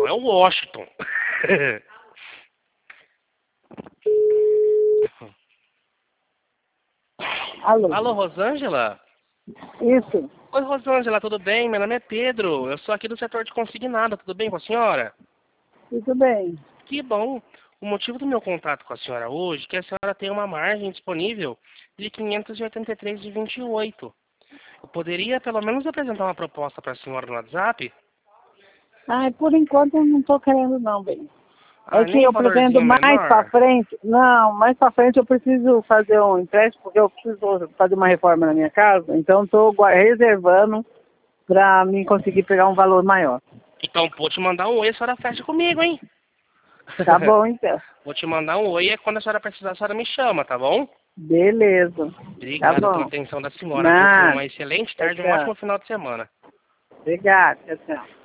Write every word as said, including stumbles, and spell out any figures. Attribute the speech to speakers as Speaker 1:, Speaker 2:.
Speaker 1: é o Washington.
Speaker 2: Alô?
Speaker 1: Alô, Rosângela?
Speaker 2: Isso.
Speaker 1: Oi, Rosângela, tudo bem? Meu nome é Pedro. Eu sou aqui do setor de consignado. Tudo bem com a senhora?
Speaker 2: Tudo bem.
Speaker 1: Que bom. O motivo do meu contato com a senhora hoje é que a senhora tem uma margem disponível de quinhentos e oitenta e três de vinte e oito. Eu poderia pelo menos apresentar uma proposta para a senhora no WhatsApp?
Speaker 2: Ai, por enquanto eu não tô querendo não, bem. É
Speaker 1: Ah,
Speaker 2: que
Speaker 1: nem um
Speaker 2: eu pretendo
Speaker 1: valorzinho
Speaker 2: mais pra
Speaker 1: menor?
Speaker 2: frente. Não, mais pra frente eu preciso fazer um empréstimo, porque eu preciso fazer uma reforma na minha casa. Então estou reservando pra mim conseguir pegar um valor maior.
Speaker 1: Então, vou te mandar um oi, a senhora fecha comigo, hein?
Speaker 2: Tá bom, então.
Speaker 1: Vou te mandar um oi e quando a senhora precisar, a senhora me chama, tá bom?
Speaker 2: Beleza. Tá
Speaker 1: Obrigado pela
Speaker 2: bom.
Speaker 1: atenção da senhora, viu? Tenha
Speaker 2: Nada.
Speaker 1: uma excelente
Speaker 2: Tchau,
Speaker 1: tarde e um
Speaker 2: tchau.
Speaker 1: ótimo final de semana.
Speaker 2: Obrigada. Tchau, tchau.